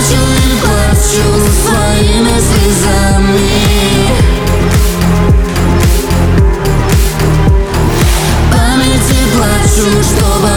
плачу и плачу своими слезами. В памяти плачу, чтобы